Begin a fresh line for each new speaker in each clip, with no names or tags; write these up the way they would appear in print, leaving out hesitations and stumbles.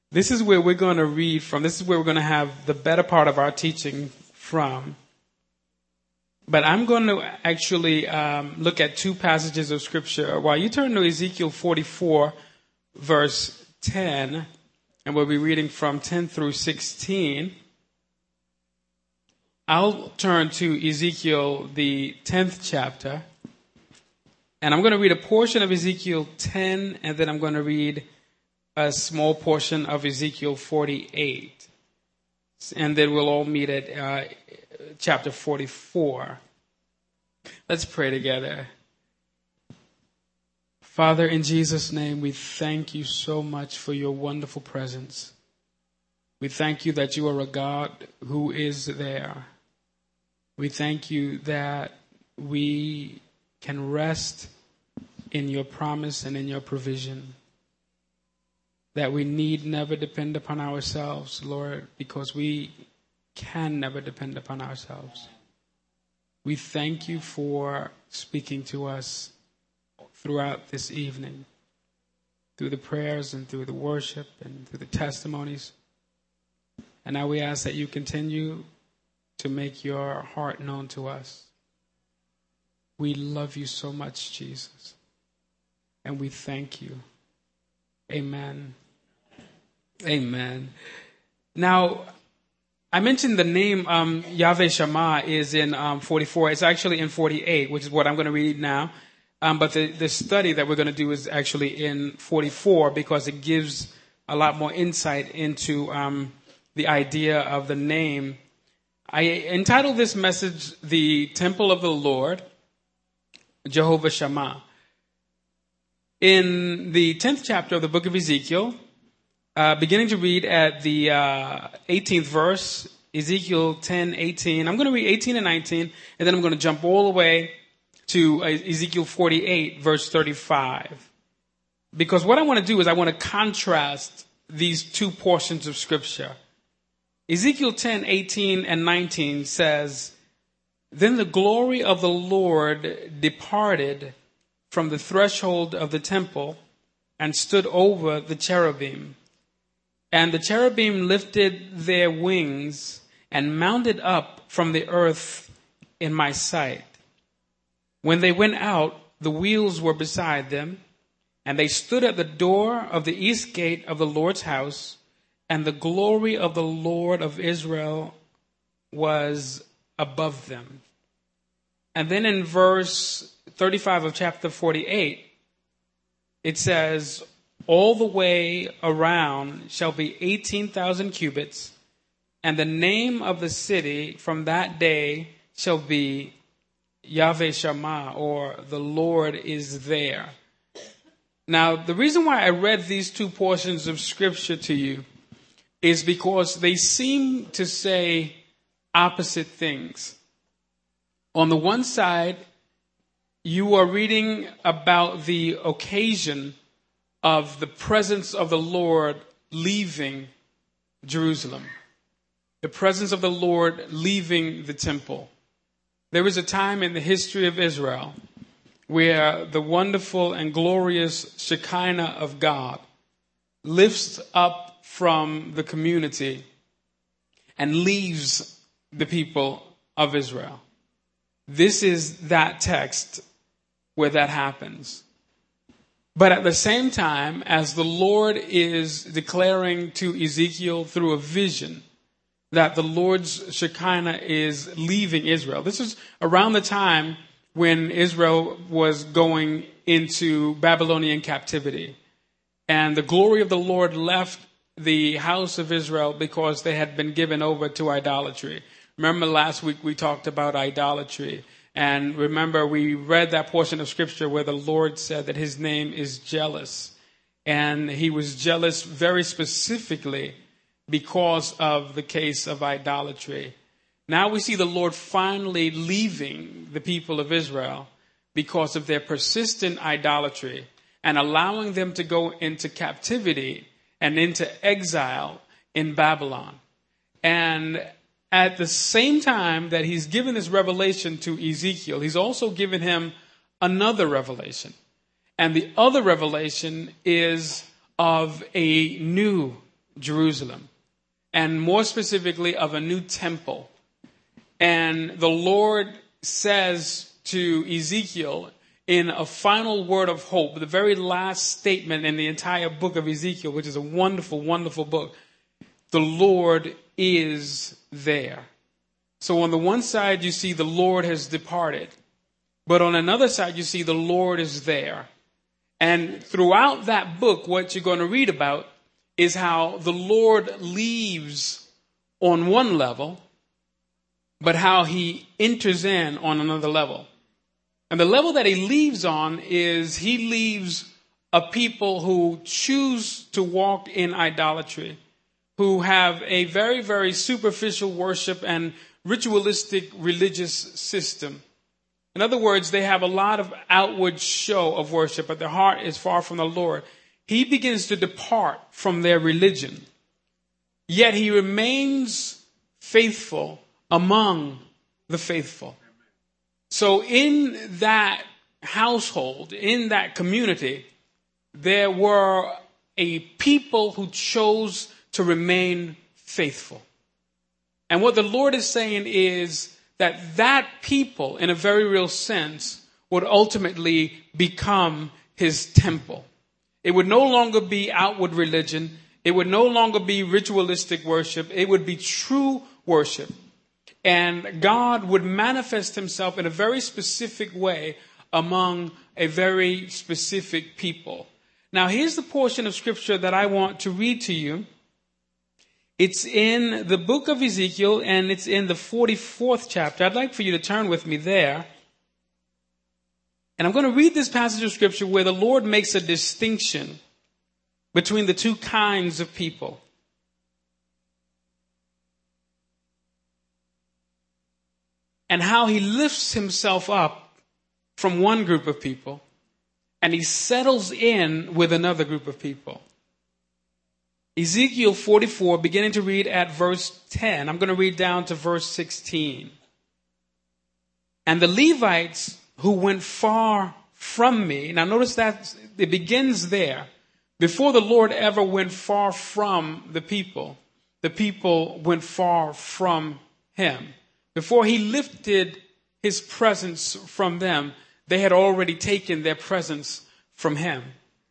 This is where we're going to read from. This is where we're going to have the better part of our teaching from. But I'm going to actually look at two passages of Scripture. While you turn to Ezekiel 44, verse 10, and we'll be reading from 10 through 16, I'll turn to Ezekiel, the 10th chapter, and I'm going to read a portion of Ezekiel 10, and then I'm going to read a small portion of Ezekiel 48. And then we'll all meet at chapter 44. Let's pray together. Father, in Jesus' name, we thank you so much for your wonderful presence. We thank you that you are a God who is there. We thank you that we can rest in your promise and in your provision. That we need never depend upon ourselves, Lord, because we can never depend upon ourselves. We thank you for speaking to us throughout this evening, through the prayers and through the worship and through the testimonies. And now we ask that you continue to make your heart known to us. We love you so much, Jesus, and we thank you. Amen. Amen. Now, I mentioned the name Yahweh Shammah is in 44. It's actually in 48, which is what I'm going to read now. But the study that we're going to do is actually in 44 because it gives a lot more insight into the idea of the name. I entitled this message, The Temple of the Lord, Jehovah Shammah. In the 10th chapter of the book of Ezekiel, beginning to read at the 18th verse, Ezekiel 10:18. I'm going to read 18 and 19, and then I'm going to jump all the way to Ezekiel 48, verse 35. Because what I want to do is I want to contrast these two portions of Scripture. Ezekiel 10:18 and 19 says, "Then the glory of the Lord departed from the threshold of the temple and stood over the cherubim. And the cherubim lifted their wings and mounted up from the earth in my sight. When they went out, the wheels were beside them, and they stood at the door of the east gate of the Lord's house, and the glory of the Lord of Israel was above them." And then in verse 35 of chapter 48, it says, "All the way around shall be 18,000 cubits, and the name of the city from that day shall be Yahweh Shammah," or the Lord is there. Now, the reason why I read these two portions of Scripture to you is because they seem to say opposite things. On the one side, you are reading about the occasion of the presence of the Lord leaving Jerusalem. The presence of the Lord leaving the temple. There was a time in the history of Israel where the wonderful and glorious Shekinah of God lifts up from the community and leaves the people of Israel. This is that text where that happens. But at the same time, as the Lord is declaring to Ezekiel through a vision that the Lord's Shekinah is leaving Israel. This is around the time when Israel was going into Babylonian captivity. And the glory of the Lord left the house of Israel because they had been given over to idolatry. Remember last week we talked about idolatry. And remember we read that portion of Scripture where the Lord said that his name is jealous. And he was jealous very specifically because of the case of idolatry. Now we see the Lord finally leaving the people of Israel because of their persistent idolatry and allowing them to go into captivity and into exile in Babylon. And at the same time that he's given this revelation to Ezekiel, he's also given him another revelation. And the other revelation is of a new Jerusalem, and more specifically of a new temple. And the Lord says to Ezekiel in a final word of hope, the very last statement in the entire book of Ezekiel, which is a wonderful, wonderful book, the Lord is there. So on the one side, you see the Lord has departed. But on another side, you see the Lord is there. And throughout that book, what you're going to read about is how the Lord leaves on one level, but how he enters in on another level. And the level that he leaves on is he leaves a people who choose to walk in idolatry, who have a very, very superficial worship and ritualistic religious system. In other words, they have a lot of outward show of worship, but their heart is far from the Lord. He begins to depart from their religion, yet he remains faithful among the faithful. So in that household, in that community, there were a people who chose to remain faithful. And what the Lord is saying is that people, in a very real sense, would ultimately become his temple. It would no longer be outward religion. It would no longer be ritualistic worship. It would be true worship. And God would manifest himself in a very specific way among a very specific people. Now, here's the portion of scripture that I want to read to you. It's in the book of Ezekiel, and it's in the 44th chapter. I'd like for you to turn with me there. And I'm going to read this passage of scripture where the Lord makes a distinction between the two kinds of people. And how he lifts himself up from one group of people and he settles in with another group of people. Ezekiel 44, beginning to read at verse 10. I'm going to read down to verse 16. And the Levites who went far from me. Now notice that it begins there. Before the Lord ever went far from the people went far from him. Before he lifted his presence from them, they had already taken their presence from him.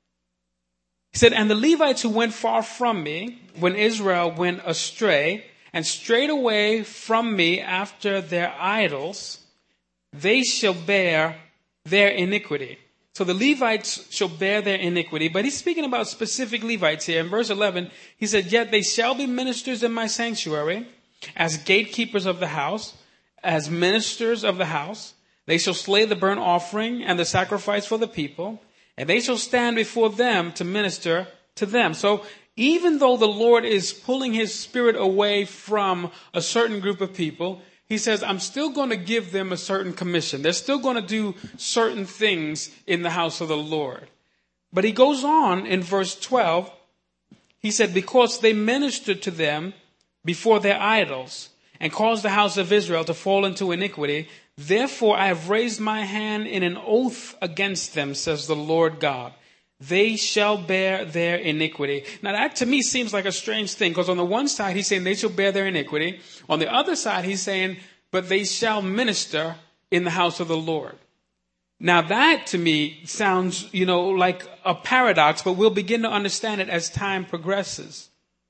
He said, and the Levites who went far from me, when Israel went astray, and strayed away from me after their idols, they shall bear their iniquity. So the Levites shall bear their iniquity. But he's speaking about specific Levites here. In verse 11, he said, yet they shall be ministers in my sanctuary, as gatekeepers of the house, as ministers of the house. They shall slay the burnt offering and the sacrifice for the people, and they shall stand before them to minister to them. So even though the Lord is pulling his spirit away from a certain group of people, he says, I'm still going to give them a certain commission. They're still going to do certain things in the house of the Lord. But he goes on in verse 12. He said, because they ministered to them before their idols and caused the house of Israel to fall into iniquity, therefore I have raised my hand in an oath against them, says the Lord God. They shall bear their iniquity. Now that to me seems like a strange thing, because on the one side he's saying they shall bear their iniquity. On the other side he's saying, but they shall minister in the house of the Lord. Now that to me sounds, like a paradox, but we'll begin to understand it as time progresses.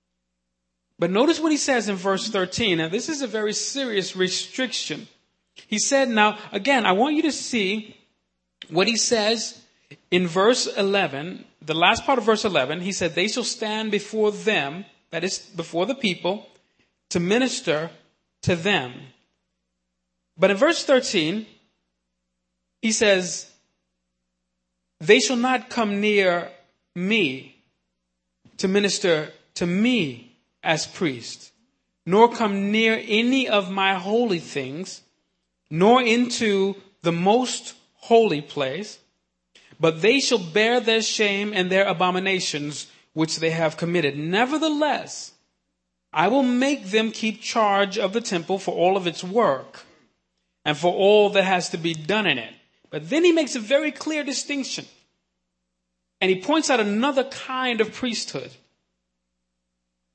But notice what he says in verse 13. Now, this is a very serious restriction. He said, now, again, I want you to see what he says in verse 11. The last part of verse 11, he said, they shall stand before them, that is, before the people, to minister to them. But in verse 13, he says, they shall not come near me to minister to me as priest, nor come near any of my holy things, nor into the most holy place, but they shall bear their shame and their abominations which they have committed. Nevertheless, I will make them keep charge of the temple for all of its work and for all that has to be done in it. But then he makes a very clear distinction. And he points out another kind of priesthood.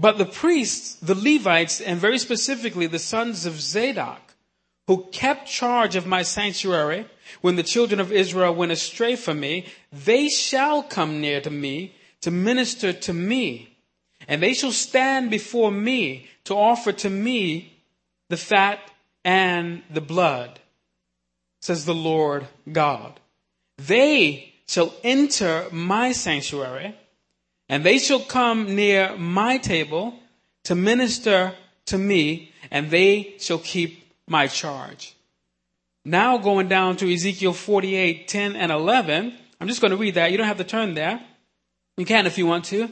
But the priests, the Levites, and very specifically the sons of Zadok, who kept charge of my sanctuary when the children of Israel went astray from me, they shall come near to me to minister to me. And they shall stand before me to offer to me the fat and the blood, says the Lord God. They shall enter my sanctuary, and they shall come near my table to minister to me, and they shall keep my charge. Now going down to Ezekiel 48, 10 and 11. I'm just going to read that. You don't have to turn there. You can if you want to.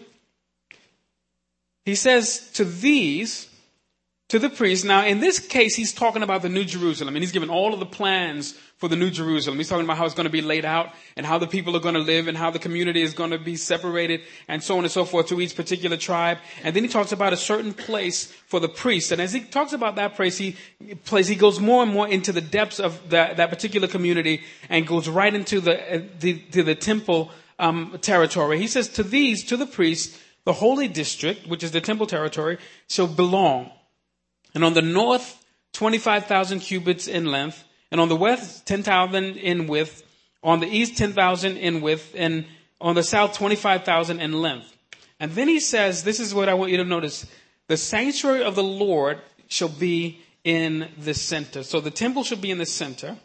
He says to these, to the priests. Now in this case, he's talking about the New Jerusalem, and he's given all of the plans for the New Jerusalem. He's talking about how it's going to be laid out and how the people are going to live and how the community is going to be separated and so on and so forth to each particular tribe. And then he talks about a certain place for the priests. And as he talks about that place, he goes more and more into the depths of that particular community and goes right into the temple territory. He says to the priests, the holy district, which is the temple territory, shall belong. And on the north, 25,000 cubits in length, and on the west, 10,000 in width, on the east, 10,000 in width, and on the south, 25,000 in length. And then he says, this is what I want you to notice. The sanctuary of the Lord shall be in the center. So the temple shall be in the center.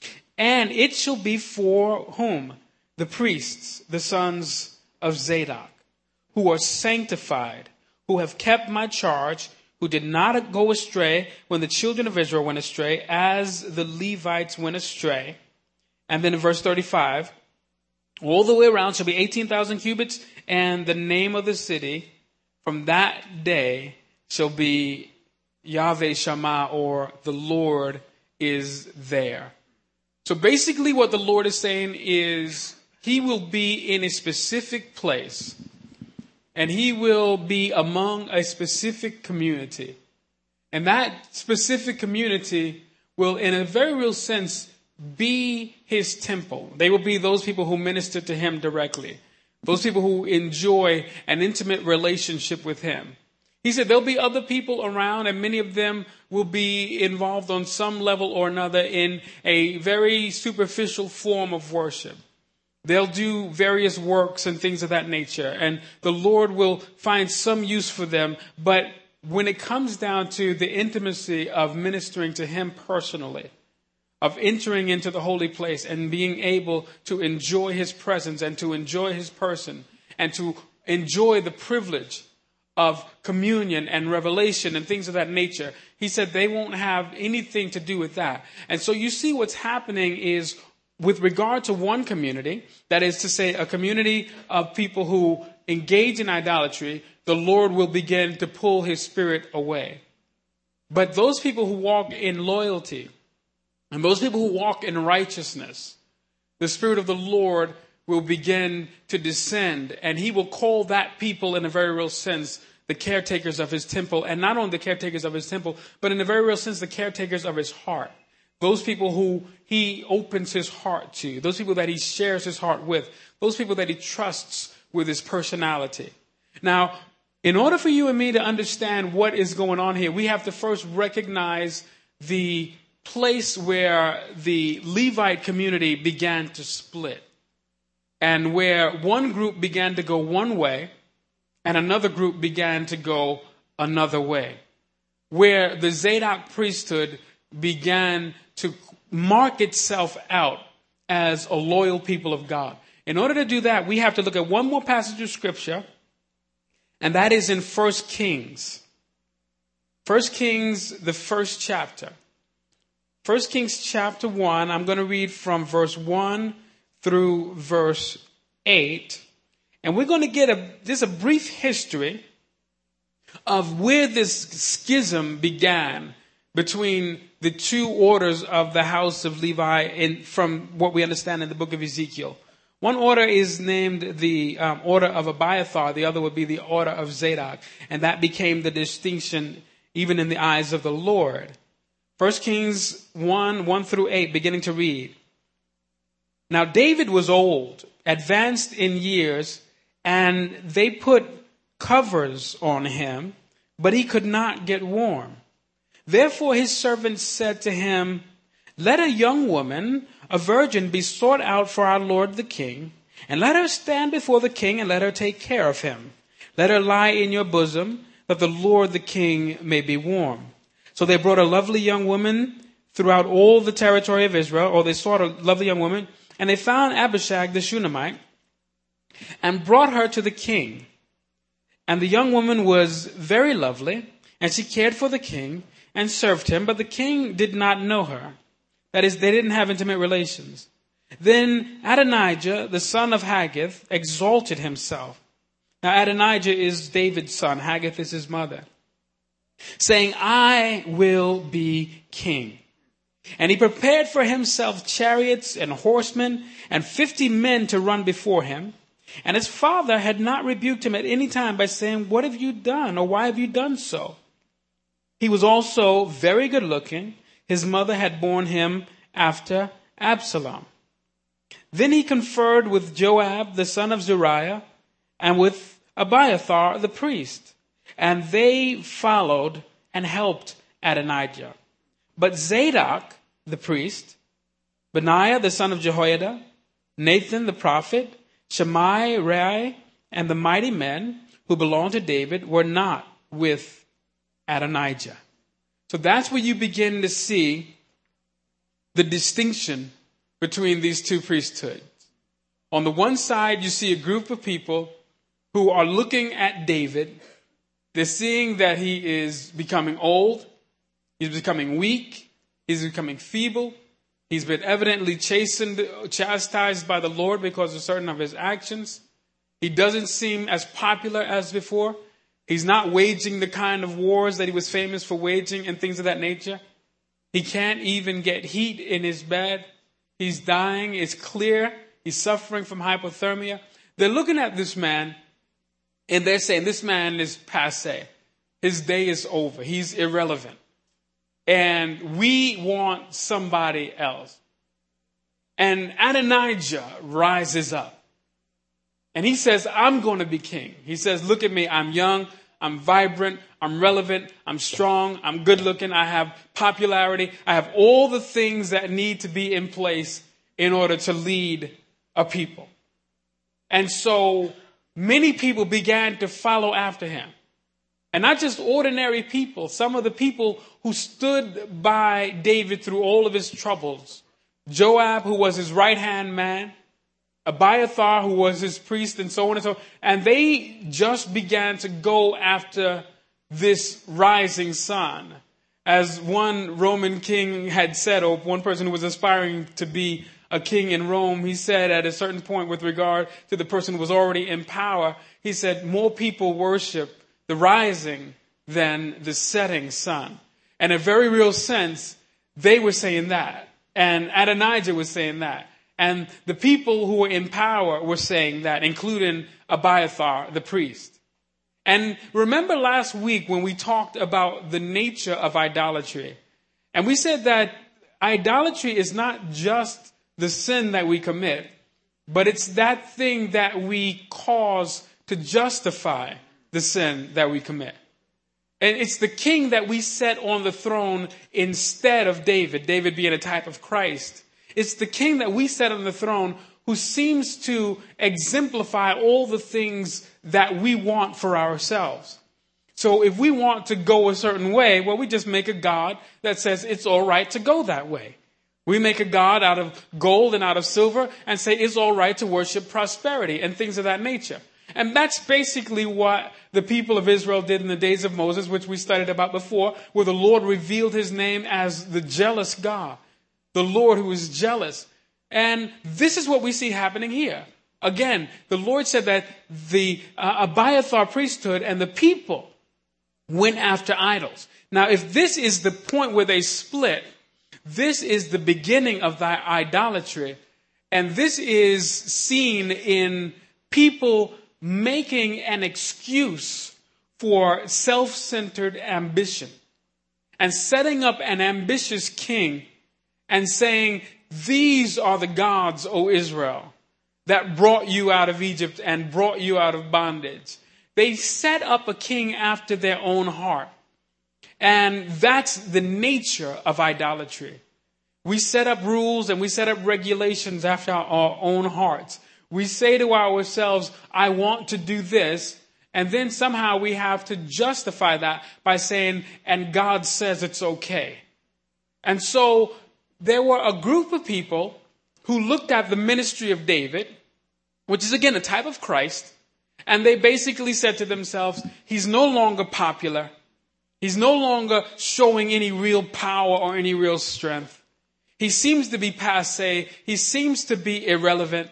And it shall be for whom? The priests, the sons of Zadok, who are sanctified, who have kept my charge, who did not go astray when the children of Israel went astray, as the Levites went astray. And then in verse 35, all the way around shall be 18,000 cubits, and the name of the city from that day shall be Yahweh Shammah, or the Lord is there. So basically what the Lord is saying is he will be in a specific place. And he will be among a specific community. And that specific community will, in a very real sense, be his temple. They will be those people who minister to him directly. Those people who enjoy an intimate relationship with him. He said there'll be other people around, and many of them will be involved on some level or another in a very superficial form of worship. They'll do various works and things of that nature, and the Lord will find some use for them. But when it comes down to the intimacy of ministering to him personally, of entering into the holy place and being able to enjoy his presence and to enjoy his person and to enjoy the privilege of communion and revelation and things of that nature, he said they won't have anything to do with that. And so you see what's happening is, with regard to one community, that is to say a community of people who engage in idolatry, the Lord will begin to pull his spirit away. But those people who walk in loyalty and those people who walk in righteousness, the Spirit of the Lord will begin to descend, and he will call that people in a very real sense the caretakers of his temple. And not only the caretakers of his temple, but in a very real sense the caretakers of his heart. Those people who he opens his heart to. Those people that he shares his heart with. Those people that he trusts with his personality. Now, in order for you and me to understand what is going on here, we have to first recognize the place where the Levite community began to split. And where one group began to go one way and another group began to go another way. Where the Zadok priesthood began to mark itself out as a loyal people of God. In order to do that, we have to look at one more passage of scripture, and that is in 1 Kings. 1 Kings, the first chapter. 1 Kings chapter 1, I'm going to read from verse 1 through verse 8. And we're going to get just a brief history of where this schism began between the two orders of the house of Levi from what we understand in the book of Ezekiel. One order is named the order of Abiathar. The other would be the order of Zadok. And that became the distinction even in the eyes of the Lord. 1 Kings 1 through 8, beginning to read. Now David was old, advanced in years, and they put covers on him but he could not get warm. Therefore his servants said to him, let a young woman, a virgin, be sought out for our lord the king, and let her stand before the king, and let her take care of him. Let her lie in your bosom, that the lord the king may be warm. So they brought a lovely young woman throughout all the territory of Israel, or they sought a lovely young woman, and they found Abishag the Shunammite, and brought her to the king. And the young woman was very lovely, and she cared for the king, and served him, but the king did not know her. That is, they didn't have intimate relations. Then Adonijah, the son of Haggith, exalted himself. Now Adonijah is David's son. Haggith is his mother. Saying, I will be king. And he prepared for himself chariots and horsemen and 50 men to run before him. And his father had not rebuked him at any time by saying, what have you done? Or why have you done so? He was also very good looking. His mother had borne him after Absalom. Then he conferred with Joab, the son of Zeruiah, and with Abiathar, the priest. And they followed and helped Adonijah. But Zadok, the priest, Benaiah, the son of Jehoiada, Nathan, the prophet, Shammai, Rei, and the mighty men who belonged to David were not with Adonijah. So that's where you begin to see the distinction between these two priesthoods. On the one side, you see a group of people who are looking at David. They're seeing that he is becoming old. He's becoming weak. He's becoming feeble. He's been evidently chastised by the Lord because of certain of his actions. He doesn't seem as popular as before. He's not waging the kind of wars that he was famous for waging and things of that nature. He can't even get heat in his bed. He's dying. It's clear. He's suffering from hypothermia. They're looking at this man and they're saying this man is passé. His day is over. He's irrelevant. And we want somebody else. And Adonijah rises up. And he says, I'm going to be king. He says, look at me. I'm young. I'm vibrant. I'm relevant. I'm strong. I'm good looking. I have popularity. I have all the things that need to be in place in order to lead a people. And so many people began to follow after him. And not just ordinary people. Some of the people who stood by David through all of his troubles. Joab, who was his right-hand man. Abiathar, who was his priest, and so on and so on. And they just began to go after this rising sun. As one Roman king had said, or one person who was aspiring to be a king in Rome, he said at a certain point with regard to the person who was already in power, he said, more people worship the rising than the setting sun. And in a very real sense, they were saying that. And Adonijah was saying that. And the people who were in power were saying that, including Abiathar, the priest. And remember last week when we talked about the nature of idolatry. And we said that idolatry is not just the sin that we commit, but it's that thing that we cause to justify the sin that we commit. And it's the king that we set on the throne instead of David, David being a type of Christ. It's the king that we set on the throne who seems to exemplify all the things that we want for ourselves. So if we want to go a certain way, well, we just make a God that says it's all right to go that way. We make a God out of gold and out of silver and say it's all right to worship prosperity and things of that nature. And that's basically what the people of Israel did in the days of Moses, which we studied about before, where the Lord revealed his name as the jealous God. The Lord who is jealous. And this is what we see happening here. Again, the Lord said that the Abiathar priesthood and the people went after idols. Now, if this is the point where they split, this is the beginning of thy idolatry. And this is seen in people making an excuse for self-centered ambition and setting up an ambitious king and saying, these are the gods, O Israel, that brought you out of Egypt and brought you out of bondage. they set up a king after their own heart. And that's the nature of idolatry. We set up rules and we set up regulations after our own hearts. We say to ourselves, I want to do this. And then somehow we have to justify that by saying, and God says it's okay. And so there were a group of people who looked at the ministry of David, which is again a type of Christ, and they basically said to themselves, he's no longer popular. He's no longer showing any real power or any real strength. He seems to be passé. He seems to be irrelevant.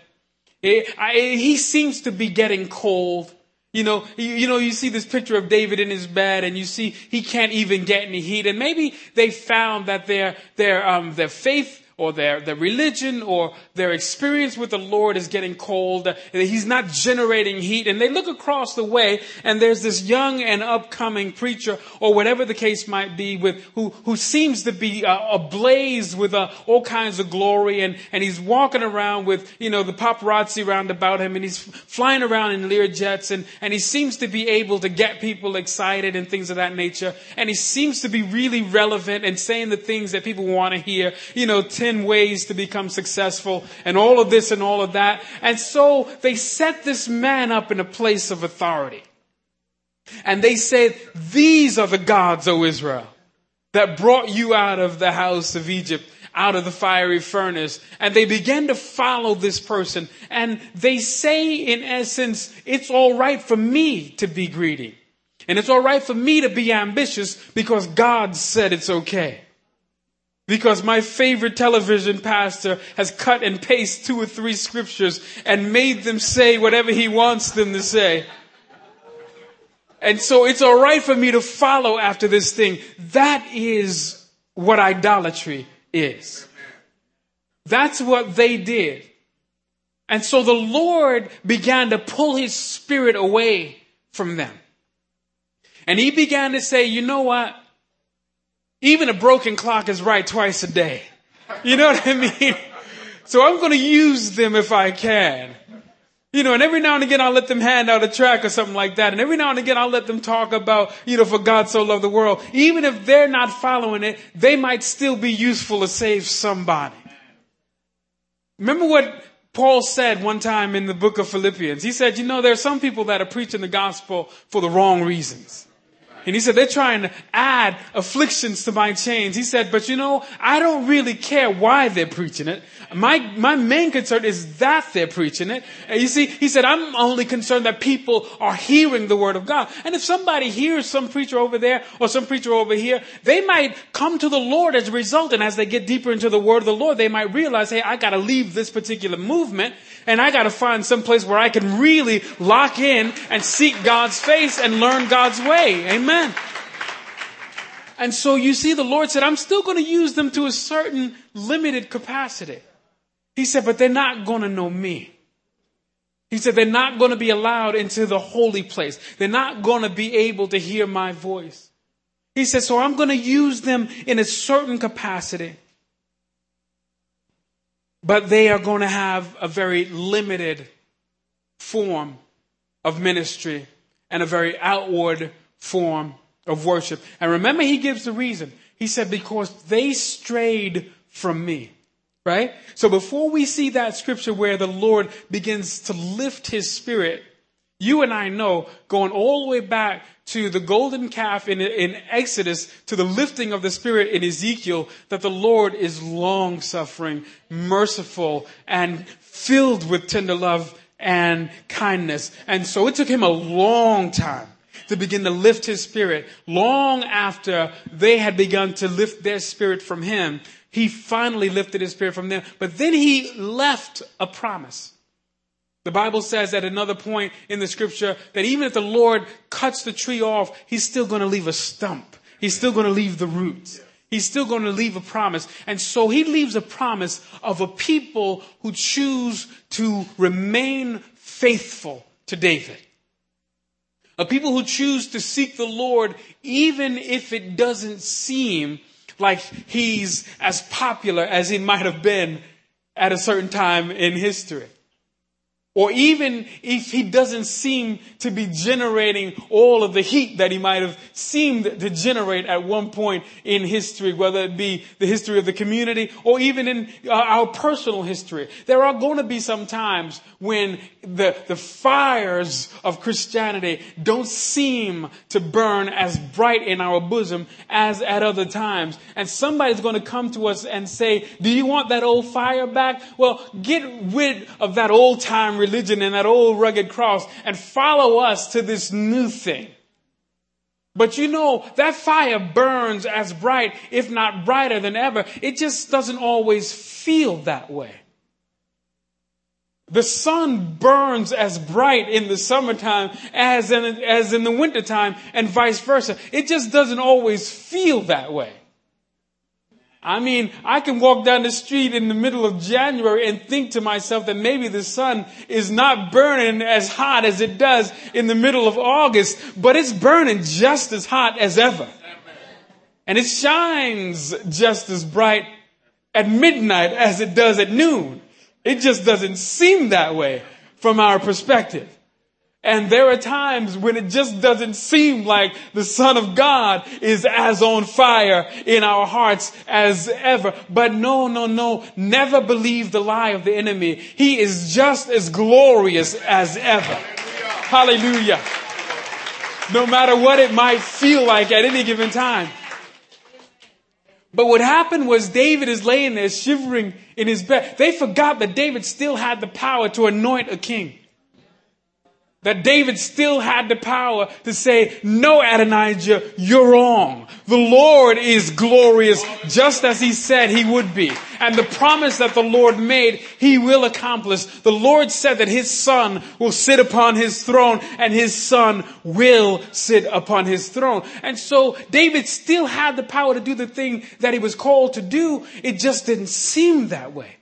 He seems to be getting cold. You see this picture of David in his bed, and you see he can't even get any heat. And maybe they found that their faith or their religion or their experience with the Lord is getting cold. He's not generating heat. And they look across the way, and there's this young and upcoming preacher, or whatever the case might be, who seems to be ablaze with all kinds of glory. And he's walking around with, the paparazzi around about him, and he's flying around in Learjets, and he seems to be able to get people excited and things of that nature. And he seems to be really relevant and saying the things that people want to hear, 10 ways to become successful and all of this and all of that. And so they set this man up in a place of authority. And they said, these are the gods, O Israel, that brought you out of the house of Egypt, out of the fiery furnace. And they began to follow this person. And they say, in essence, it's all right for me to be greedy. And it's all right for me to be ambitious because God said it's okay. Because my favorite television pastor has cut and pasted 2 or 3 scriptures and made them say whatever he wants them to say. And so it's all right for me to follow after this thing. That is what idolatry is. That's what they did. And so the Lord began to pull his spirit away from them. And he began to say, you know what? Even a broken clock is right twice a day. You know what I mean? So I'm going to use them if I can. And every now and again I'll let them hand out a track or something like that. And every now and again I'll let them talk about, for God so loved the world. Even if they're not following it, they might still be useful to save somebody. Remember what Paul said one time in the book of Philippians. He said, there are some people that are preaching the gospel for the wrong reasons. And he said, they're trying to add afflictions to my chains. He said, but I don't really care why they're preaching it. My main concern is that they're preaching it. And you see, he said, I'm only concerned that people are hearing the word of God. And if somebody hears some preacher over there or some preacher over here, they might come to the Lord as a result. And as they get deeper into the word of the Lord, they might realize, hey, I got to leave this particular movement. And I got to find some place where I can really lock in and seek God's face and learn God's way. Amen. And so you see, the Lord said, I'm still going to use them to a certain limited capacity. He said, but they're not going to know me. He said, they're not going to be allowed into the holy place. They're not going to be able to hear my voice. He said, so I'm going to use them in a certain capacity. But they are going to have a very limited form of ministry and a very outward form of worship. And remember, he gives the reason. He said, because they strayed from me. Right? So before we see that scripture where the Lord begins to lift his spirit, you and I know, going all the way back to the golden calf in Exodus, to the lifting of the spirit in Ezekiel, that the Lord is long-suffering, merciful, and filled with tender love and kindness. And so it took him a long time to begin to lift his spirit. Long after they had begun to lift their spirit from him, he finally lifted his spirit from them. But then he left a promise. The Bible says at another point in the scripture that even if the Lord cuts the tree off, he's still going to leave a stump. He's still going to leave the roots. He's still going to leave a promise. And so he leaves a promise of a people who choose to remain faithful to David. A people who choose to seek the Lord even if it doesn't seem like he's as popular as he might have been at a certain time in history. or even if he doesn't seem to be generating all of the heat that he might have seemed to generate at one point in history, whether it be the history of the community or even in our personal history. There are going to be some times when the fires of Christianity don't seem to burn as bright in our bosom as at other times. And somebody's going to come to us and say, do you want that old fire back? Well, get rid of that old time religion and that old rugged cross and follow us to this new thing. But you know, that fire burns as bright, if not brighter than ever. It just doesn't always feel that way. The sun burns as bright in the summertime as in the wintertime, and vice versa. It just doesn't always feel that way. I mean, I can walk down the street in the middle of January and think to myself that maybe the sun is not burning as hot as it does in the middle of August, but it's burning just as hot as ever. And it shines just as bright at midnight as it does at noon. It just doesn't seem that way from our perspective. And there are times when it just doesn't seem like the Son of God is as on fire in our hearts as ever. But no. Never believe the lie of the enemy. He is just as glorious as ever. Hallelujah. No matter what it might feel like at any given time. But what happened was David is laying there shivering in his bed. They forgot that David still had the power to anoint a king. That David still had the power to say, no, Adonijah, you're wrong. The Lord is glorious, just as he said he would be. And the promise that the Lord made, he will accomplish. The Lord said that his son will sit upon his throne, and his son will sit upon his throne. And so David still had the power to do the thing that he was called to do. It just didn't seem that way.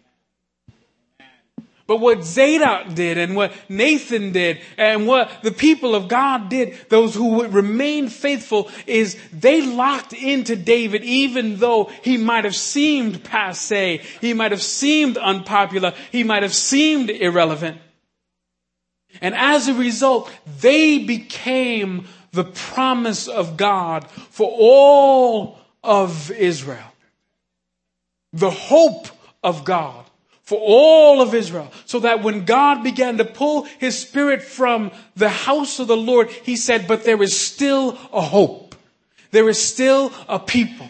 But what Zadok did and what Nathan did and what the people of God did, those who would remain faithful, is they locked into David even though he might have seemed passé, he might have seemed unpopular, he might have seemed irrelevant. And as a result, they became the promise of God for all of Israel. The hope of God for all of Israel. So that when God began to pull his spirit from the house of the Lord, he said, but there is still a hope. There is still a people.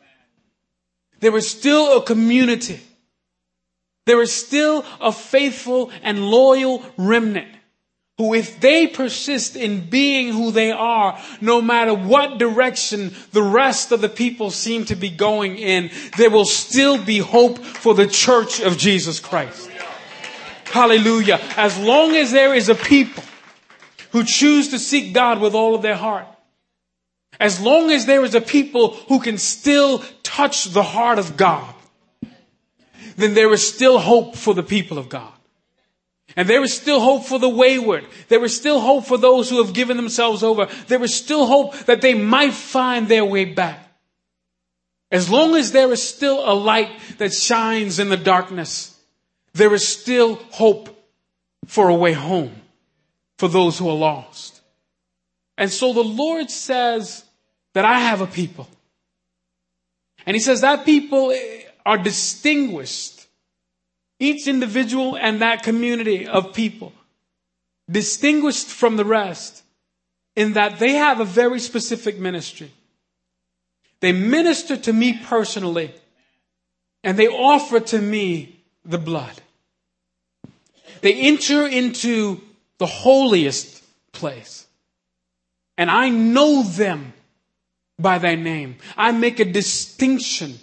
There is still a community. There is still a faithful and loyal remnant who, if they persist in being who they are, no matter what direction the rest of the people seem to be going in, there will still be hope for the church of Jesus Christ. Hallelujah. As long as there is a people who choose to seek God with all of their heart, as long as there is a people who can still touch the heart of God, then there is still hope for the people of God. And there is still hope for the wayward. There is still hope for those who have given themselves over. There is still hope that they might find their way back. As long as there is still a light that shines in the darkness, there is still hope for a way home for those who are lost. And so the Lord says that I have a people. And he says that people are distinguished. Each individual and that community of people, distinguished from the rest in that they have a very specific ministry. They minister to me personally, and they offer to me the blood. They enter into the holiest place, and I know them by their name. I make a distinction.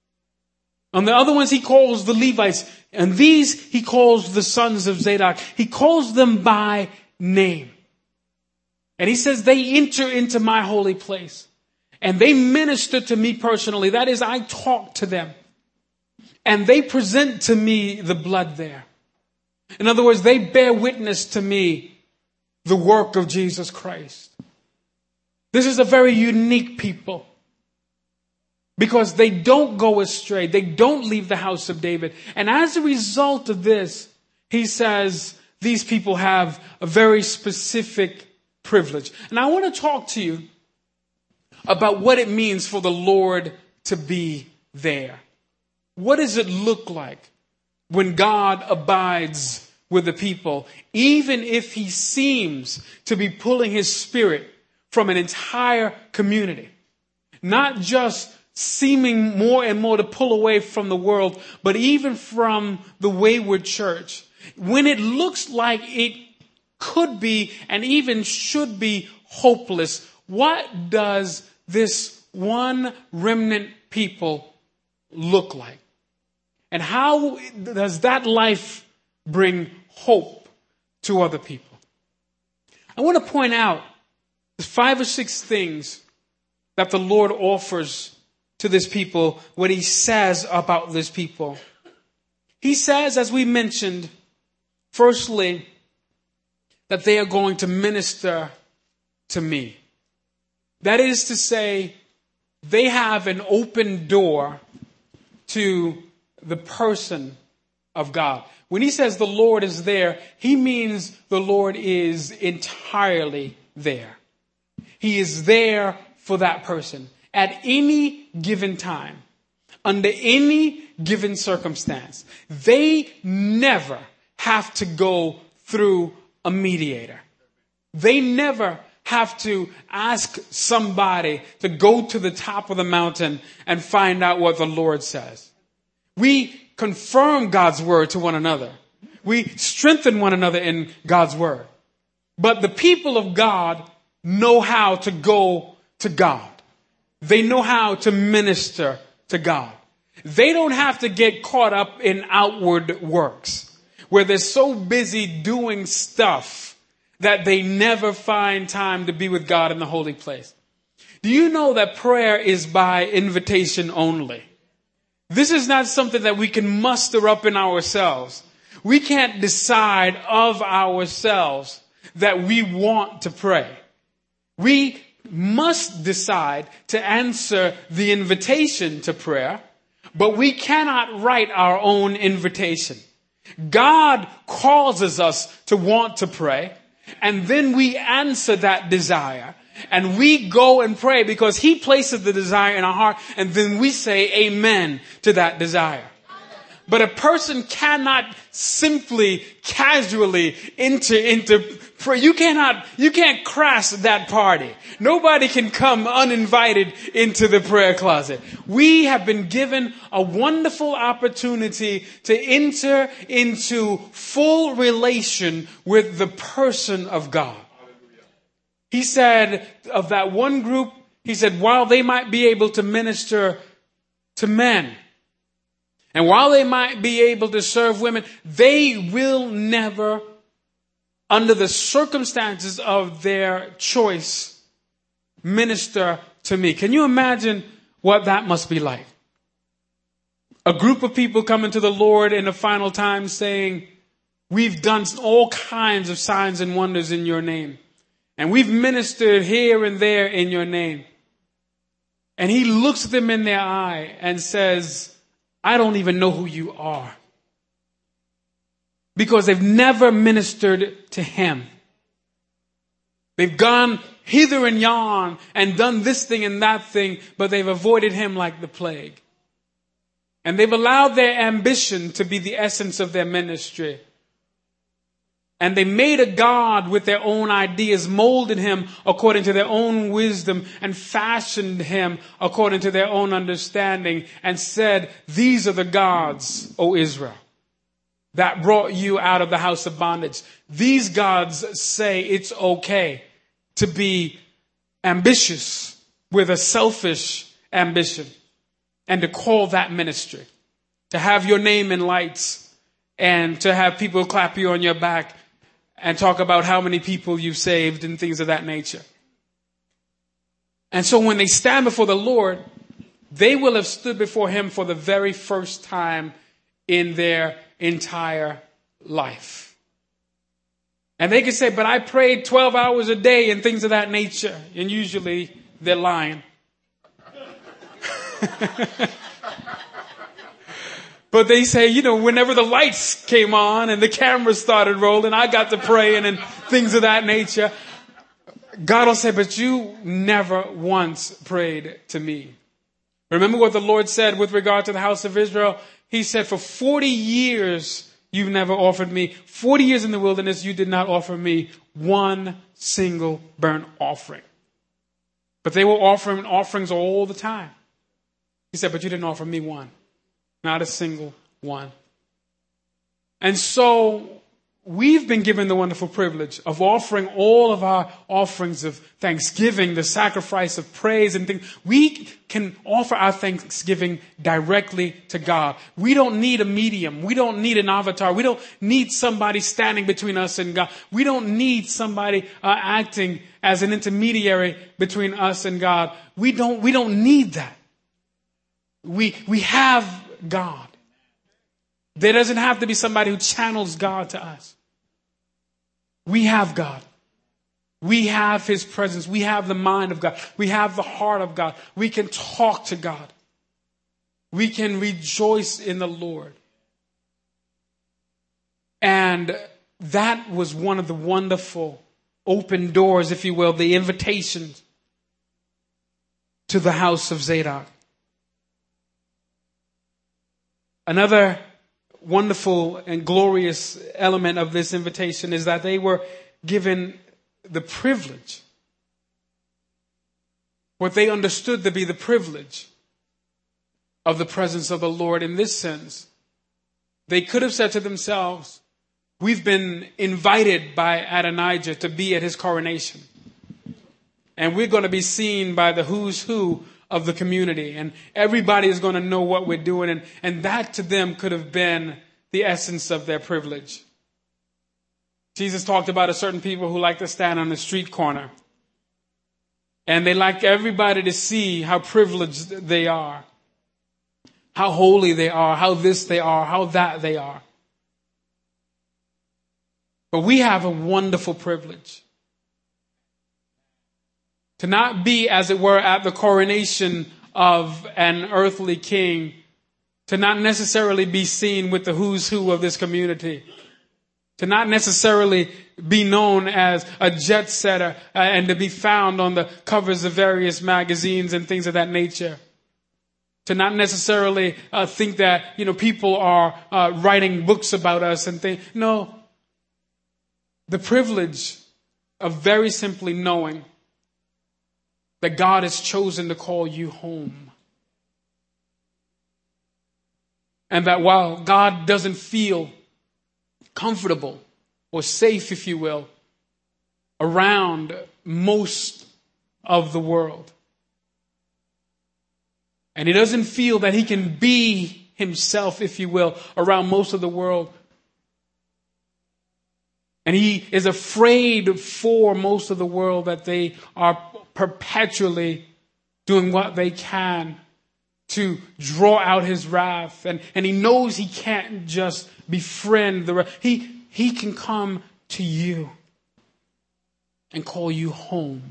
On the other ones, he calls the Levites. And these he calls the sons of Zadok. He calls them by name. And he says they enter into my holy place. And they minister to me personally. That is, I talk to them. And they present to me the blood there. In other words, they bear witness to me the work of Jesus Christ. This is a very unique people. Because they don't go astray. They don't leave the house of David. And as a result of this, he says these people have a very specific privilege. And I want to talk to you about what it means for the Lord to be there. What does it look like when God abides with the people, even if he seems to be pulling his spirit from an entire community? Not just seeming more and more to pull away from the world, but even from the wayward church. When it looks like it could be and even should be hopeless, what does this one remnant people look like? And how does that life bring hope to other people? I want to point out 5 or 6 things that the Lord offers to this people, what he says about this people. He says, as we mentioned, firstly, that they are going to minister to me. That is to say, they have an open door to the person of God. When he says the Lord is there, he means the Lord is entirely there. He is there for that person at any given time, under any given circumstance. They never have to go through a mediator. They never have to ask somebody to go to the top of the mountain and find out what the Lord says. We confirm God's word to one another. We strengthen one another in God's word. But the people of God know how to go to God. They know how to minister to God. They don't have to get caught up in outward works, where they're so busy doing stuff that they never find time to be with God in the holy place. Do you know that prayer is by invitation only? This is not something that we can muster up in ourselves. We can't decide of ourselves that we want to pray. We must decide to answer the invitation to prayer, but we cannot write our own invitation. God causes us to want to pray, and then we answer that desire, and we go and pray because he places the desire in our heart, and then we say amen to that desire. But a person cannot simply, casually enter into prayer. You can't crash that party. Nobody can come uninvited into the prayer closet. We have been given a wonderful opportunity to enter into full relation with the person of God. He said of that one group, he said, while they might be able to minister to men, and while they might be able to serve women, they will never, under the circumstances of their choice, minister to me. Can you imagine what that must be like? A group of people coming to the Lord in the final time saying, we've done all kinds of signs and wonders in your name. And we've ministered here and there in your name. And he looks them in their eye and says, I don't even know who you are. Because they've never ministered to him. They've gone hither and yon and done this thing and that thing, but they've avoided him like the plague. And they've allowed their ambition to be the essence of their ministry. And they made a God with their own ideas, molded him according to their own wisdom, and fashioned him according to their own understanding, and said, these are the gods, O Israel, that brought you out of the house of bondage. These gods say it's okay to be ambitious with a selfish ambition, and to call that ministry, to have your name in lights, and to have people clap you on your back and talk about how many people you've saved and things of that nature. And so when they stand before the Lord, they will have stood before him for the very first time in their entire life. And they can say, but I prayed 12 hours a day and things of that nature. And usually they're lying. But they say, whenever the lights came on and the cameras started rolling, I got to praying and things of that nature. God will say, but you never once prayed to me. Remember what the Lord said with regard to the house of Israel? He said, for 40 years, you've never offered me. 40 years in the wilderness, you did not offer me one single burnt offering. But they were offering offerings all the time. He said, but you didn't offer me one. Not a single one. And so we've been given the wonderful privilege of offering all of our offerings of thanksgiving, the sacrifice of praise and things. We can offer our thanksgiving directly to God. We don't need a medium. We don't need an avatar. We don't need somebody standing between us and God. We don't need somebody acting as an intermediary between us and God. We don't need that. We have God. There doesn't have to be somebody who channels God to us. We have God. We have His presence. We have the mind of God. We have the heart of God. We can talk to God. We can rejoice in the Lord. And that was one of the wonderful open doors, if you will, the invitations to the house of Zadok. Another wonderful and glorious element of this invitation is that they were given the privilege, what they understood to be the privilege of the presence of the Lord. In this sense, they could have said to themselves, we've been invited by Adonijah to be at his coronation. And we're going to be seen by the who's who of the community. And everybody is going to know what we're doing. And that to them could have been the essence of their privilege. Jesus talked about a certain people who like to stand on the street corner. And they like everybody to see how privileged they are. How holy they are. How this they are. How that they are. But we have a wonderful privilege. To not be, as it were, at the coronation of an earthly king. To not necessarily be seen with the who's who of this community. To not necessarily be known as a jet setter and to be found on the covers of various magazines and things of that nature. To not necessarily think that, people are writing books about us and things. No. The privilege of very simply knowing that God has chosen to call you home. And that while God doesn't feel comfortable or safe, if you will, around most of the world, and He doesn't feel that He can be Himself, if you will, around most of the world, and He is afraid for most of the world that they are perpetually doing what they can to draw out His wrath. And He knows He can't just befriend the wrath. He can come to you and call you home.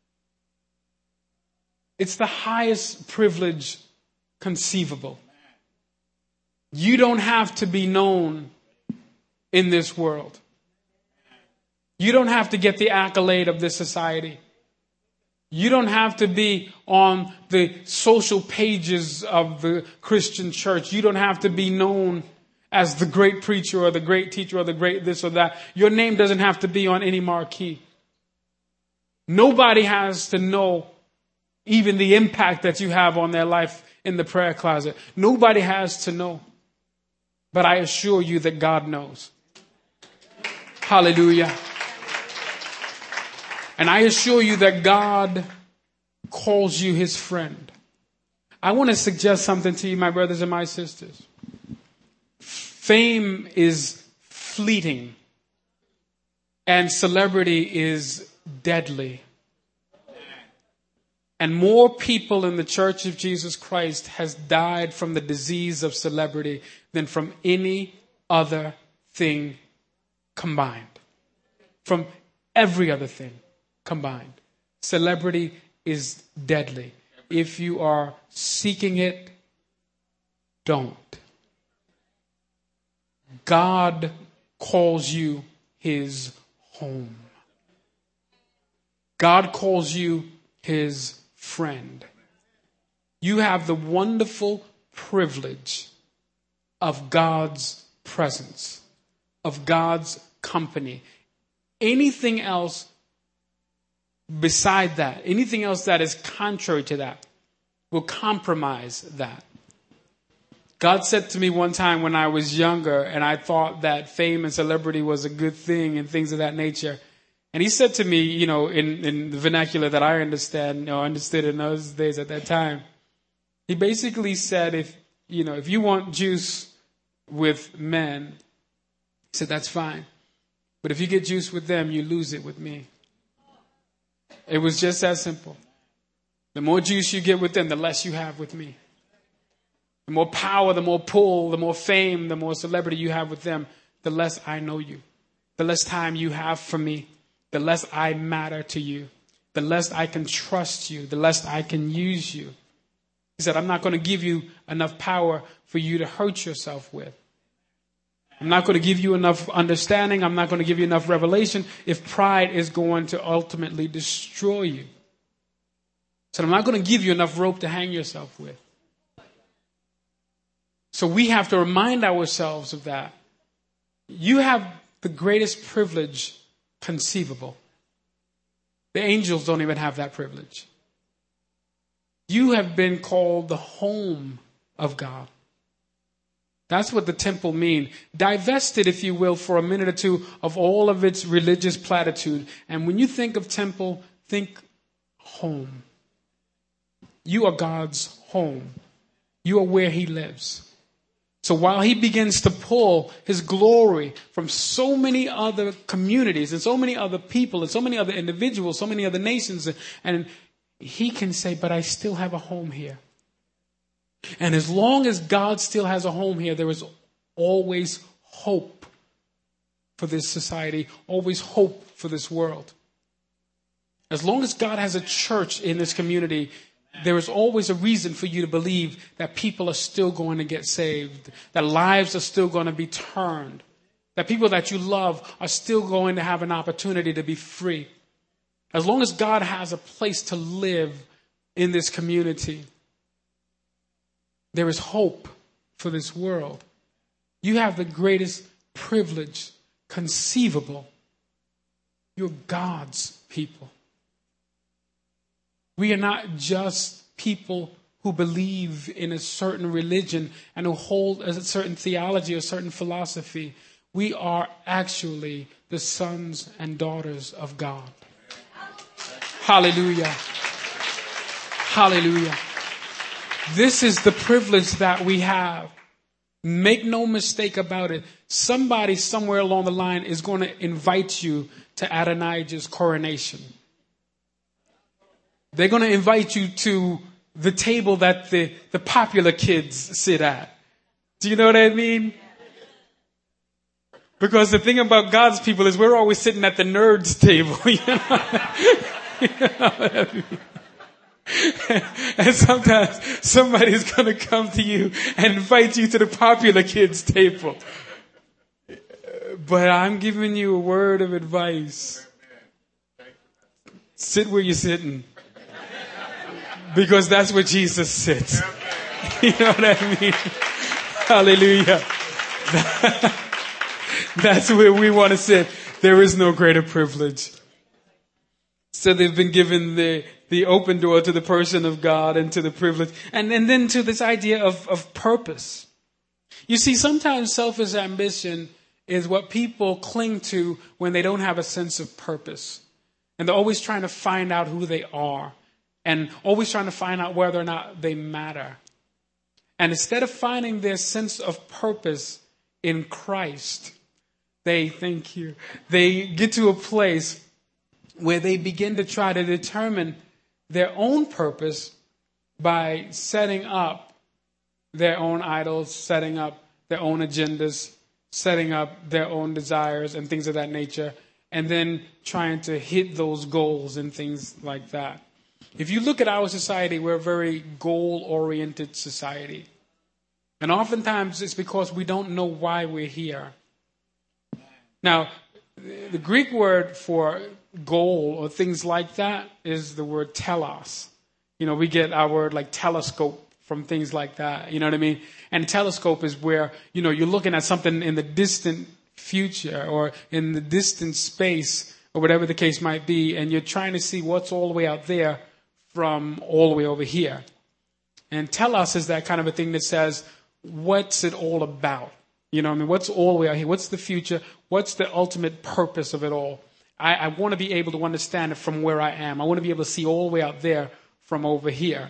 It's the highest privilege conceivable. You don't have to be known in this world. You don't have to get the accolade of this society. You don't have to be on the social pages of the Christian church. You don't have to be known as the great preacher or the great teacher or the great this or that. Your name doesn't have to be on any marquee. Nobody has to know even the impact that you have on their life in the prayer closet. Nobody has to know. But I assure you that God knows. Hallelujah. And I assure you that God calls you His friend. I want to suggest something to you, my brothers and my sisters. Fame is fleeting, and celebrity is deadly. And more people in the Church of Jesus Christ has died from the disease of celebrity than from any other thing combined. From every other thing combined. Celebrity is deadly. If you are seeking it, don't. God calls you his home. God calls you his friend. You have the wonderful privilege of God's presence, of God's company. Anything else beside that, anything else that is contrary to that, will compromise that. God said to me one time when I was younger and I thought that fame and celebrity was a good thing and things of that nature. And he said to me, in the vernacular that I understood in those days at that time, he basically said, if you want juice with men, he said, that's fine. But if you get juice with them, you lose it with me. It was just that simple. The more juice you get with them, the less you have with me. The more power, the more pull, the more fame, the more celebrity you have with them, the less I know you. The less time you have for me, the less I matter to you. The less I can trust you, the less I can use you. He said, I'm not going to give you enough power for you to hurt yourself with. I'm not going to give you enough understanding. I'm not going to give you enough revelation if pride is going to ultimately destroy you. So I'm not going to give you enough rope to hang yourself with. So we have to remind ourselves of that. You have the greatest privilege conceivable. The angels don't even have that privilege. You have been called the home of God. That's what the temple means. Divested, if you will, for a minute or two of all of its religious platitude. And when you think of temple, think home. You are God's home. You are where he lives. So while he begins to pull his glory from so many other communities and so many other people and so many other individuals, so many other nations, and he can say, but I still have a home here. And as long as God still has a home here, there is always hope for this society, always hope for this world. As long as God has a church in this community, there is always a reason for you to believe that people are still going to get saved, that lives are still going to be turned, that people that you love are still going to have an opportunity to be free. As long as God has a place to live in this community, there is hope for this world. You have the greatest privilege conceivable. You're God's people. We are not just people who believe in a certain religion and who hold a certain theology or certain philosophy. We are actually the sons and daughters of God. Hallelujah. Hallelujah. This is the privilege that we have. Make no mistake about it. Somebody somewhere along the line is going to invite you to Adonijah's coronation. They're going to invite you to the table that the popular kids sit at. Do you know what I mean? Because the thing about God's people is we're always sitting at the nerds table. You know what I mean? And sometimes somebody's going to come to you and invite you to the popular kids table. But I'm giving you a word of advice. Sit where you're sitting. Because that's where Jesus sits. You know what I mean? Hallelujah. That's where we want to sit. There is no greater privilege. So they've been given the open door to the person of God and to the privilege. And then to this idea of purpose. You see, sometimes selfish ambition is what people cling to when they don't have a sense of purpose. And they're always trying to find out who they are. And always trying to find out whether or not they matter. And instead of finding their sense of purpose in Christ, they get to a place where they begin to try to determine their own purpose by setting up their own idols, setting up their own agendas, setting up their own desires and things of that nature, and then trying to hit those goals and things like that. If you look at our society, we're a very goal-oriented society. And oftentimes it's because we don't know why we're here. Now, the Greek word for goal or things like that is the word telos. We get our word like telescope from things like that. You know what I mean? And telescope is where, you're looking at something in the distant future or in the distant space or whatever the case might be, and you're trying to see what's all the way out there from all the way over here. And telos is that kind of a thing that says, what's it all about? What's all the way out here? What's the future? What's the ultimate purpose of it all? I want to be able to understand it from where I am. I want to be able to see all the way out there from over here.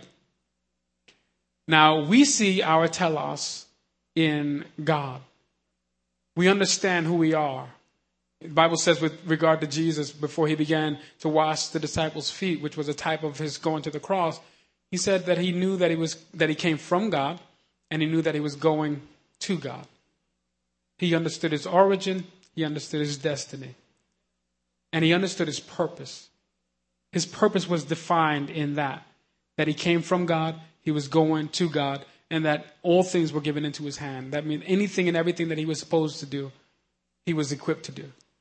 Now, we see our telos in God. We understand who we are. The Bible says with regard to Jesus, before he began to wash the disciples' feet, which was a type of his going to the cross, he said that he knew that he came from God, and he knew that he was going to God. He understood his origin, he understood his destiny, and he understood his purpose. His purpose was defined in that he came from God, he was going to God, and that all things were given into his hand. That means anything and everything that he was supposed to do, he was equipped to do.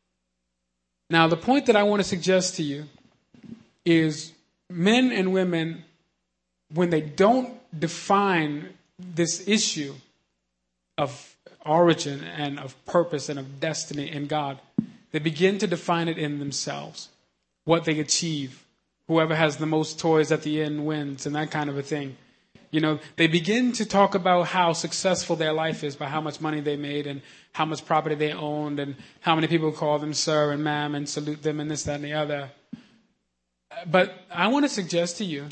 Now, the point that I want to suggest to you is men and women, when they don't define this issue of origin and of purpose and of destiny in God, they begin to define it in themselves, what they achieve. Whoever has the most toys at the end wins, and that kind of a thing. They begin to talk about how successful their life is by how much money they made and how much property they owned and how many people call them sir and ma'am and salute them and this, that, and the other. But I want to suggest to you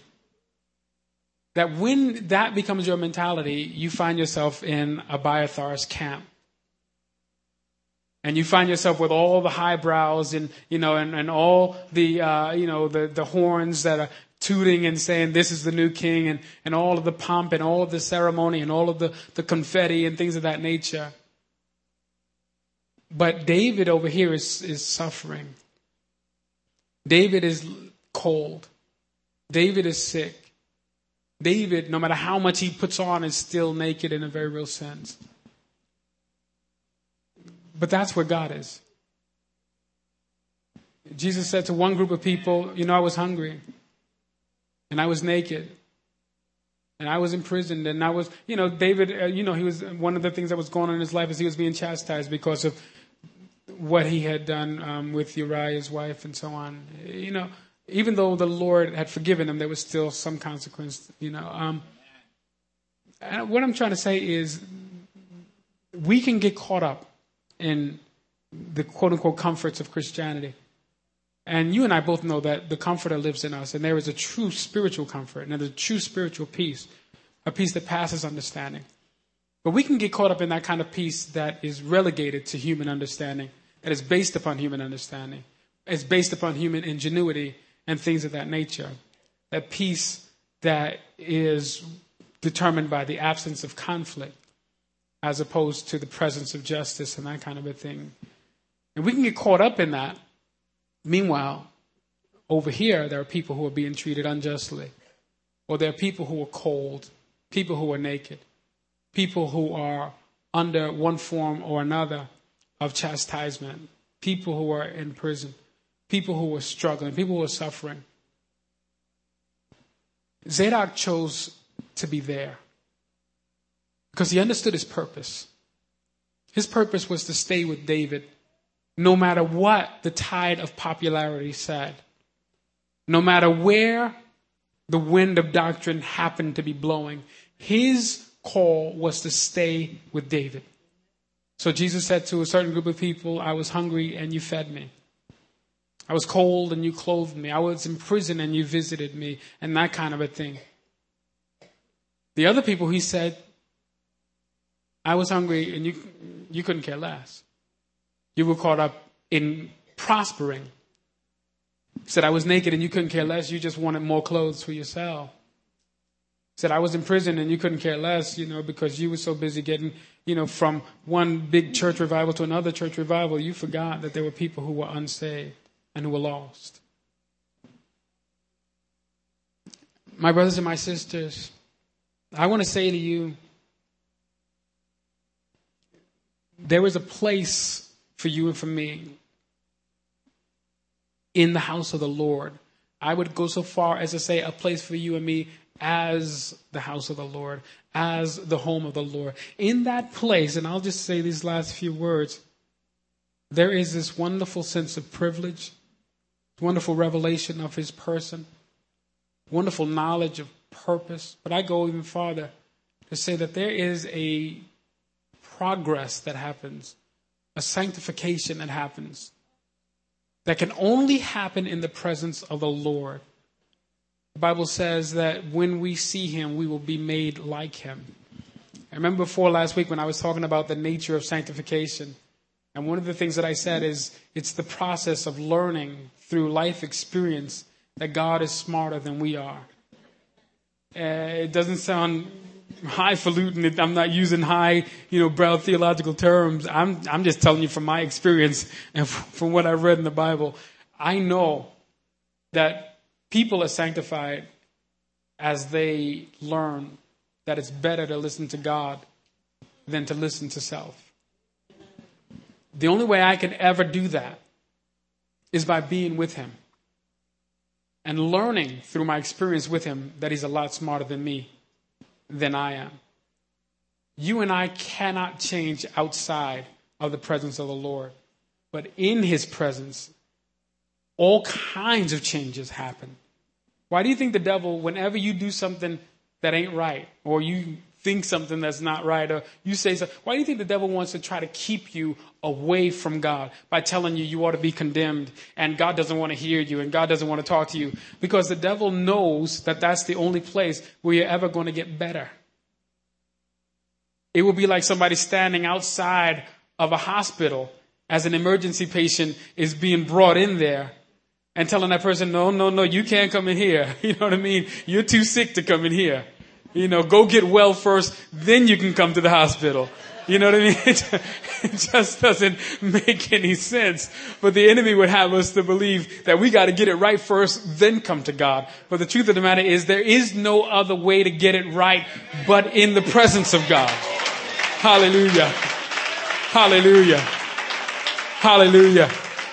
that when that becomes your mentality, you find yourself in Abiathar's camp. And you find yourself with all the highbrows and all the the horns that are tooting and saying this is the new king and all of the pomp and all of the ceremony and all of the confetti and things of that nature. But David over here is suffering. David is cold. David is sick. David, no matter how much he puts on, is still naked in a very real sense. But that's where God is. Jesus said to one group of people, I was hungry. And I was naked. And I was imprisoned. And I was, David, he was, one of the things that was going on in his life is he was being chastised because of what he had done with Uriah's wife and so on. Even though the Lord had forgiven him, there was still some consequence, And what I'm trying to say is we can get caught up in the quote-unquote comforts of Christianity. And you and I both know that the Comforter lives in us, and there is a true spiritual comfort, and there's a true spiritual peace, a peace that passes understanding. But we can get caught up in that kind of peace that is relegated to human understanding, that is based upon human understanding. It's based upon human ingenuity and things of that nature. That peace that is determined by the absence of conflict as opposed to the presence of justice and that kind of a thing. And we can get caught up in that. Meanwhile, over here, there are people who are being treated unjustly. Or there are people who are cold, people who are naked, people who are under one form or another of chastisement, people who are in prison, people who are struggling, people who are suffering. Zadok chose to be there because he understood his purpose. His purpose was to stay with David no matter what the tide of popularity said, no matter where the wind of doctrine happened to be blowing. His call was to stay with David. So Jesus said to a certain group of people, I was hungry and you fed me. I was cold and you clothed me. I was in prison and you visited me, and that kind of a thing. The other people, he said, I was hungry and you couldn't care less. You were caught up in prospering. He said, I was naked and you couldn't care less. You just wanted more clothes for yourself. He said, I was in prison and you couldn't care less, because you were so busy getting, from one big church revival to another church revival. You forgot that there were people who were unsaved and who were lost. My brothers and my sisters, I want to say to you there is a place for you and for me in the house of the Lord. I would go so far as to say a place for you and me as the house of the Lord, as the home of the Lord. In that place, and I'll just say these last few words, there is this wonderful sense of privilege, wonderful revelation of his person, wonderful knowledge of purpose. But I go even farther to say that there is a progress that happens, a sanctification that happens, that can only happen in the presence of the Lord. The Bible says that when we see him, we will be made like him. I remember before last week when I was talking about the nature of sanctification. And one of the things that I said is it's the process of learning through life experience that God is smarter than we are. It doesn't sound highfalutin. I'm not using high, brow theological terms. I'm just telling you from my experience and from what I've read in the Bible. I know that people are sanctified as they learn that it's better to listen to God than to listen to self. The only way I can ever do that is by being with him and learning through my experience with him that he's a lot smarter than me, than I am. You and I cannot change outside of the presence of the Lord. But in his presence, all kinds of changes happen. Why do you think the devil, whenever you do something that ain't right, or you think something that's not right, or you say something, why do you think the devil wants to try to keep you away from God by telling you ought to be condemned and God doesn't want to hear you and God doesn't want to talk to you? Because the devil knows that that's the only place where you're ever going to get better. It will be like somebody standing outside of a hospital as an emergency patient is being brought in there and telling that person, no, you can't come in here. You know what I mean? You're too sick to come in here. Go get well first, then you can come to the hospital. You know what I mean? It just doesn't make any sense. But the enemy would have us to believe that we got to get it right first, then come to God. But the truth of the matter is there is no other way to get it right but in the presence of God. Hallelujah. Hallelujah. Hallelujah.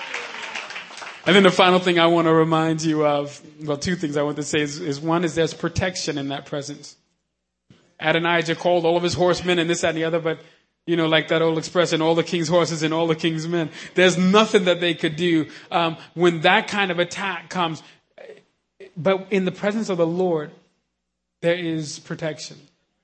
And then the final thing I want to remind you of, well, two things I want to say is one is there's protection in that presence. Adonijah called all of his horsemen and this, that, and the other, but, like that old expression, all the king's horses and all the king's men. There's nothing that they could do when that kind of attack comes. But in the presence of the Lord, there is protection.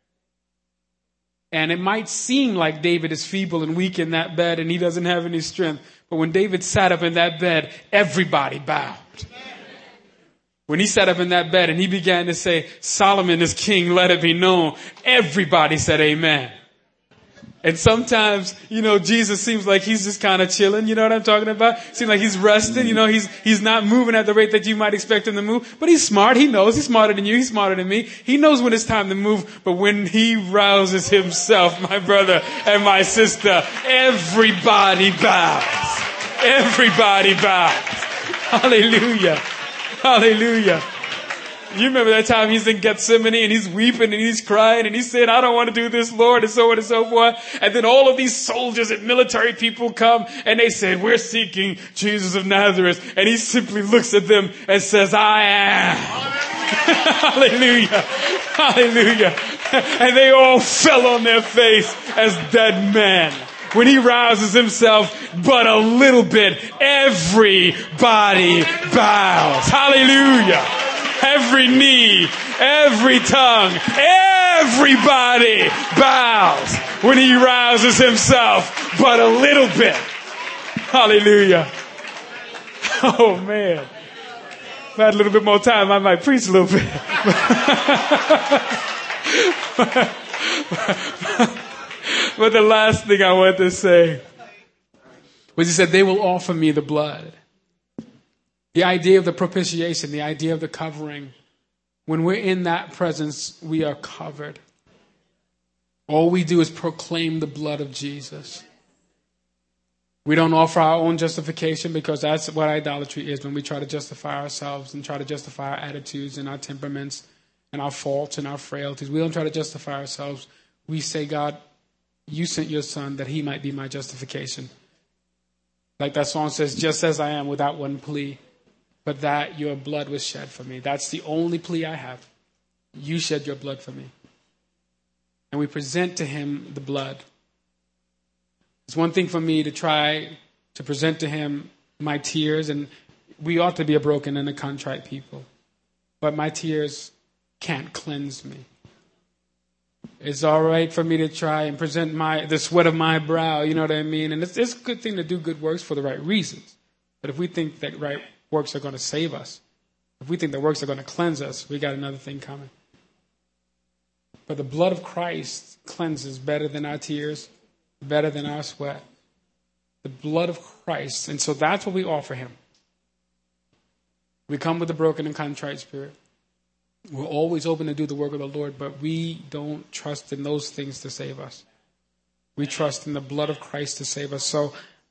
And it might seem like David is feeble and weak in that bed and he doesn't have any strength. But when David sat up in that bed, everybody bowed. When he sat up in that bed and he began to say, Solomon is king, let it be known, everybody said amen. And sometimes, Jesus seems like he's just kind of chilling. You know what I'm talking about? Seems like he's resting. He's not moving at the rate that you might expect him to move. But he's smart. He knows. He's smarter than you. He's smarter than me. He knows when it's time to move. But when he rouses himself, my brother and my sister, everybody bows. Everybody bows. Hallelujah. Hallelujah. You remember that time he's in Gethsemane and he's weeping and he's crying and he's saying, I don't want to do this, Lord, and so on and so forth. And then all of these soldiers and military people come and they said, we're seeking Jesus of Nazareth. And he simply looks at them and says, I am. Hallelujah. Hallelujah. And they all fell on their face as dead men. When he rouses himself but a little bit, everybody bows. Hallelujah. Every knee, every tongue, everybody bows when he rouses himself but a little bit. Hallelujah. Oh man. If I had a little bit more time, I might preach a little bit. But the last thing I want to say was he said, they will offer me the blood. The idea of the propitiation, the idea of the covering. When we're in that presence, we are covered. All we do is proclaim the blood of Jesus. We don't offer our own justification because that's what idolatry is, when we try to justify ourselves and try to justify our attitudes and our temperaments and our faults and our frailties. We don't try to justify ourselves. We say, God, you sent your son that he might be my justification. Like that song says, just as I am without one plea, but that your blood was shed for me. That's the only plea I have. You shed your blood for me. And we present to him the blood. It's one thing for me to try to present to him my tears, and we ought to be a broken and a contrite people. But my tears can't cleanse me. It's all right for me to try and present the sweat of my brow, you know what I mean? And it's a good thing to do good works for the right reasons. But if we think that right works are going to save us, if we think that works are going to cleanse us, we got another thing coming. But the blood of Christ cleanses better than our tears, better than our sweat. The blood of Christ. And so that's what we offer him. We come with a broken and contrite spirit. We're always open to do the work of the Lord, but we don't trust in those things to save us. We trust in the blood of Christ to save us. So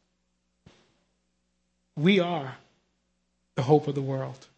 we are the hope of the world.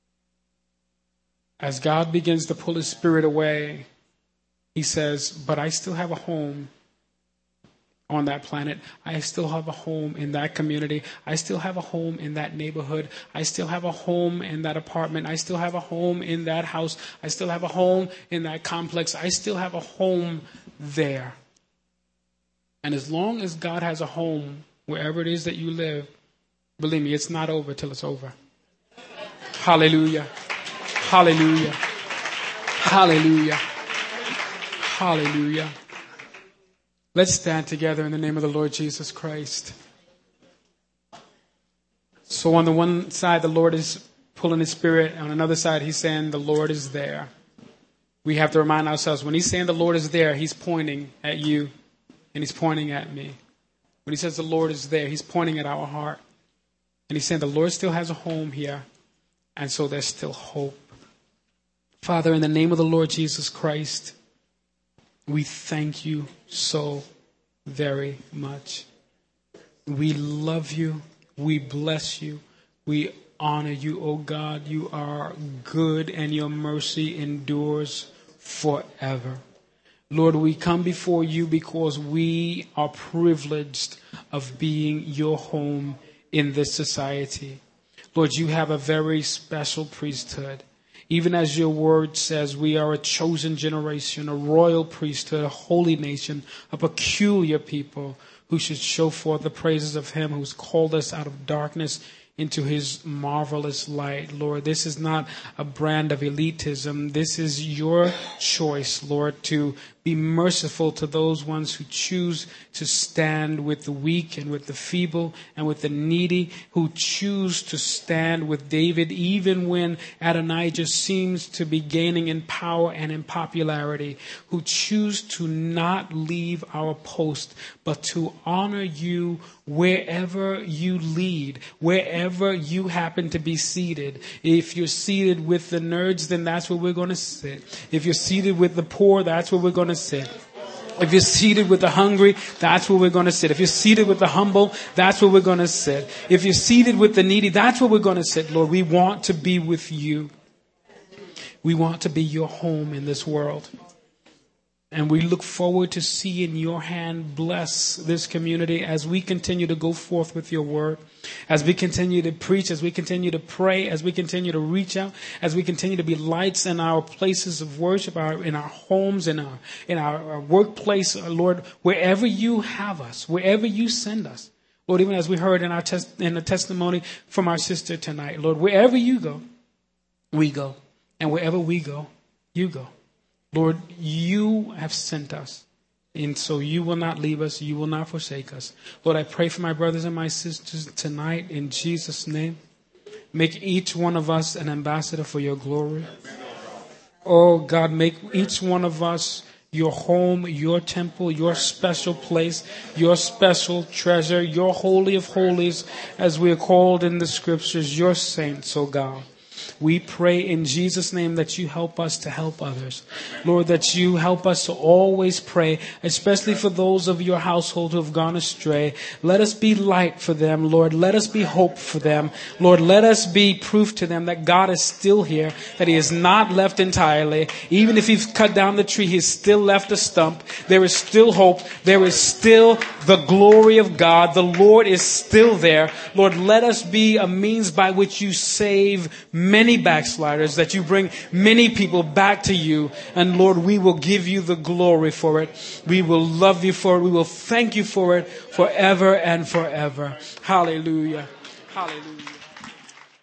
As God begins to pull his spirit away, he says, but I still have a home on that planet. I still have a home in that community. I still have a home in that neighborhood. I still have a home in that apartment. I still have a home in that house. I still have a home in that complex. I still have a home there. And as long as God has a home wherever it is that you live, believe me, it's not over till it's over. Hallelujah. Hallelujah. Hallelujah. Hallelujah. Let's stand together in the name of the Lord Jesus Christ. So on the one side, the Lord is pulling his spirit. On another side, he's saying the Lord is there. We have to remind ourselves, when he's saying the Lord is there, he's pointing at you and he's pointing at me. When he says the Lord is there, he's pointing at our heart. And he's saying the Lord still has a home here. And so there's still hope. Father, in the name of the Lord Jesus Christ, we thank you so very much. We love you. We bless you. We honor you, O God. You are good and your mercy endures forever. Lord, we come before you because we are privileged of being your home in this society. Lord, you have a very special priesthood. Even as your word says, we are a chosen generation, a royal priesthood, a holy nation, a peculiar people who should show forth the praises of him who's called us out of darkness into his marvelous light. Lord, this is not a brand of elitism. This is your choice, Lord, to be merciful to those ones who choose to stand with the weak and with the feeble and with the needy, who choose to stand with David even when Adonijah seems to be gaining in power and in popularity, who choose to not leave our post, but to honor you wherever you lead, wherever you happen to be seated. If you're seated with the nerds, then that's where we're going to sit. If you're seated with the poor, that's where we're going to sit. If you're seated with the hungry, that's where we're going to sit. If you're seated with the humble, that's where we're going to sit. If you're seated with the needy, that's where we're going to sit. Lord, we want to be with you. We want to be your home in this world. And we look forward to seeing your hand bless this community as we continue to go forth with your word, as we continue to preach, as we continue to pray, as we continue to reach out, as we continue to be lights in our places of worship, in our homes, in our workplace, Lord, wherever you have us, wherever you send us. Lord, even as we heard in the testimony from our sister tonight, Lord, wherever you go, we go. And wherever we go, you go. Lord, you have sent us, and so you will not leave us. You will not forsake us. Lord, I pray for my brothers and my sisters tonight in Jesus' name. Make each one of us an ambassador for your glory. Oh, God, make each one of us your home, your temple, your special place, your special treasure, your holy of holies, as we are called in the scriptures, your saints, oh God. We pray in Jesus' name that you help us to help others. Lord, that you help us to always pray, especially for those of your household who have gone astray. Let us be light for them, Lord. Let us be hope for them. Lord, let us be proof to them that God is still here, that he is not left entirely. Even if he's cut down the tree, he's still left a stump. There is still hope. There is still the glory of God. The Lord is still there. Lord, let us be a means by which you save many backsliders, that you bring many people back to you. And Lord, we will give you the glory for it. We will love you for it. We will thank you for it forever and forever. Hallelujah. Hallelujah.